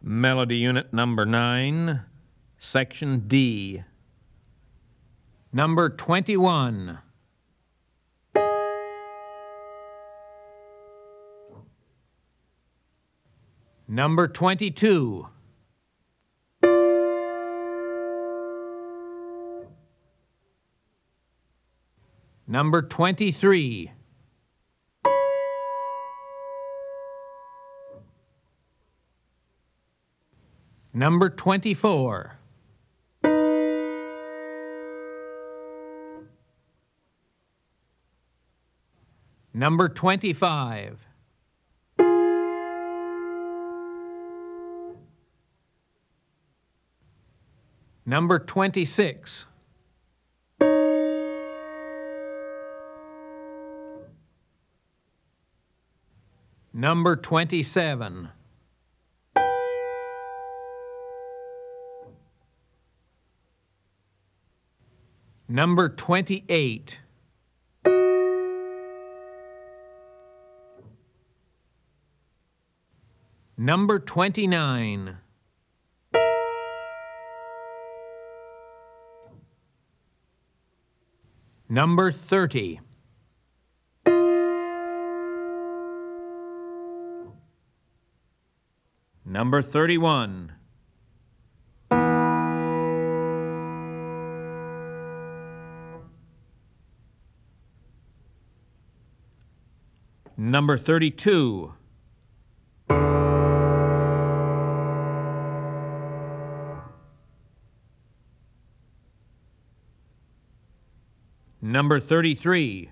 Melody Unit Number 9, Section D. Number 21. Number 22. Number 23. Number 24. Number 25. Number 26. Number 27. Number 28. Number 29. Number 30. Number 31. Number 32. Number 33.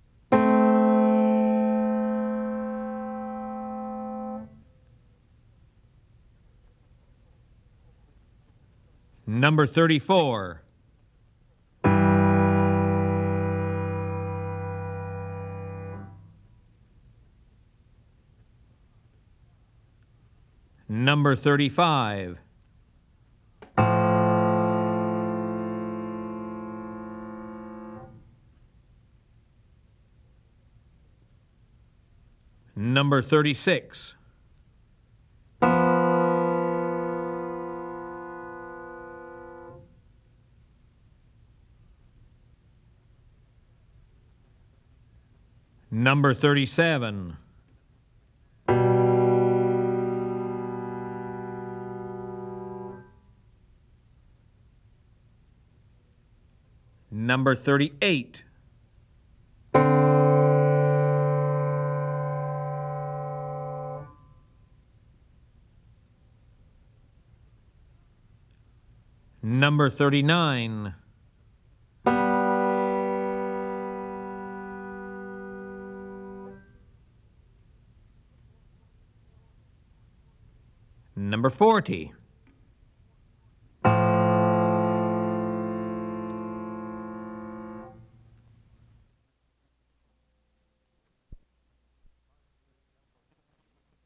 Number 34. Number 35. Number 36. Number 37. Number 38. Number 39. Number 40.